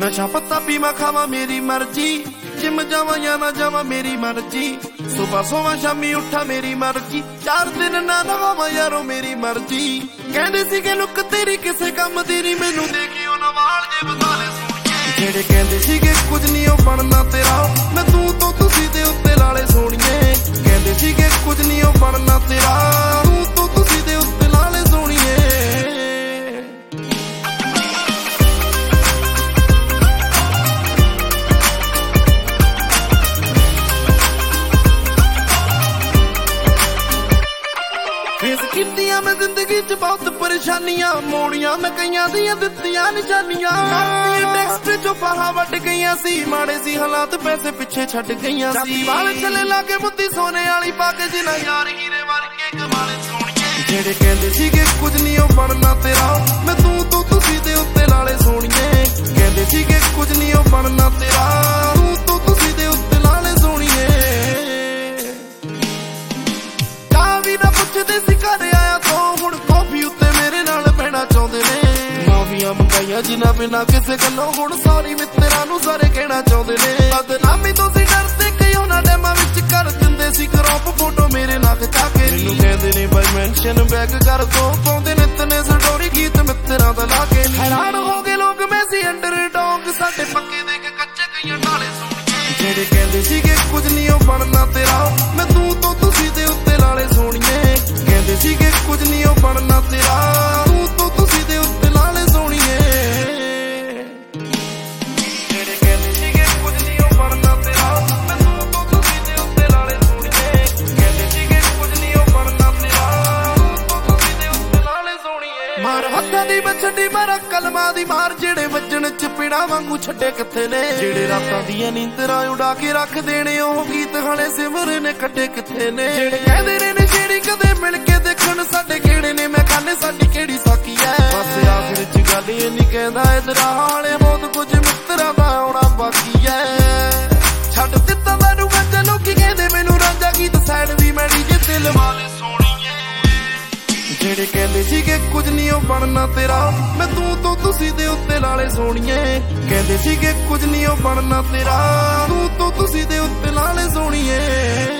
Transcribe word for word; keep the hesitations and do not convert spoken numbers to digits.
नशा पत्ता पीवा खावा मेरी मर्जी, जिम जावा या ना जावा मेरी मर्जी, सुबह सोवा शामी उठा मेरी मर्जी, चार दिन ना नहावा यारो मेरी मर्जी। कहंदे सीगे लुक तेरी किसे कम दी नी, मैनू देखियो ना वाल जे बदाले सोहणिए। जेड़े कहंदे सीगे कुछ नहीं ओ बनना तेरा, मैं तू तो तुसी दे उत्ते लाले सोहणिए। कहंदे सीगे कुछ नहीं ओ बनना तेरा, तू तो तुसी दे उत्ते लाले सोहणिए। फेस कीतियां मैं जिंदगी च बहुत परेशानियां, मोड़ियां मैं कईयां दियां दित्तियां निशानियां। टेक्स्ट जो फाहा वट गईयां सी, माड़े सी हालात पैसे पिछे छड़ गईयां सी। वाल चले लागे मुद्दी सोने वाली पाके, जिन्हां यार हीरे वर्गे कमाले सोहणिए। जेड़े कहंदे सीगे कुछ नहीं ओ बनना तेरा, मैं तू तो तुसी दे उत्ते लाले सोहणिए। कहंदे सीगे कुछ नहीं ओ बनना तेरा, तू तो तुसी दे उत्ते लाले सोहणिए। भी ना पुछदे सी घर आया तो हुण कॉफी उत्ते मेरे नाल बहना चाहुंदे ने। माफिया मंगाइया जिन्हां बिना किसे गल्लों, हुण सॉरी मित्तरां नूं सारे कहना चाहुंदे ने। बदनामी तो सी डरदे कई उन्हां डैमां विच कर दिंदे सी क्रॉप फोटो मेरे नाल खचा के। मैनूं कहंदे ने बाई मैंशन बैक कर दो, पाउंदे ने इतने स्टोरी गीत मित्तरां दा ला के। हैरान हो गए लोग मैं सी अंडरडॉग, साडे पक्के देख कच्चे कईयां नाले सोहणिए। जेड़े कहंदे सीगे कुछ नहीं ओ बनना तेरा, मैं तू तो तुसी दे उत्ते लाले सोहणिए। कहंदे सीगे कुछ नहीं ओ बनना तेरा, तू तो तुसी दे उत्ते लाले सोहणिए। जेड़े कहंदे सीगे कुछ नहीं ओ बनना तेरा, मैं तू तो तुसी दे उत्ते लाले सोहणिए। कहंदे सीगे कुछ नहीं ओ बनना तेरा, तू तो तुसी दे उत्ते लाले सोहणिए। मार हत्थां दी मैं छड्डी मारा कलमां दी मार, जेड़े वजन चपेड़ा वांगू छड्डे किथे ने। जेड़े रातां दियां नींदरां उड़ा के रख देने, ओह गीत खाने सिमरे ने कट्टे किथे ने। जेड़े कहंदे ने नशेड़ी कदे मिल के देखण साडे किहड़े ने, मैं खाने साडी किहड़ी साकी है। बस आखिर च गल ये नहीं कहंदा इधर हाले, बहुत कुछ मित्तरां दा आउणा बाकी है। छड्ड दित्ता मैनूं वंज, लोकी कहंदे मैनूं रांझा, गीत साइड वी मैं डीजे ते लवा ले सोहणिए। जेड़े कहंदे सीगे कुछ नहीं ओ बनना तेरा, मैं तू तो तुसी दे उत्ते लाले सोहणिए। कहंदे सीगे कुछ नहीं ओ बनना तेरा, तू तो तुसी दे उत्ते लाले सोहणिए।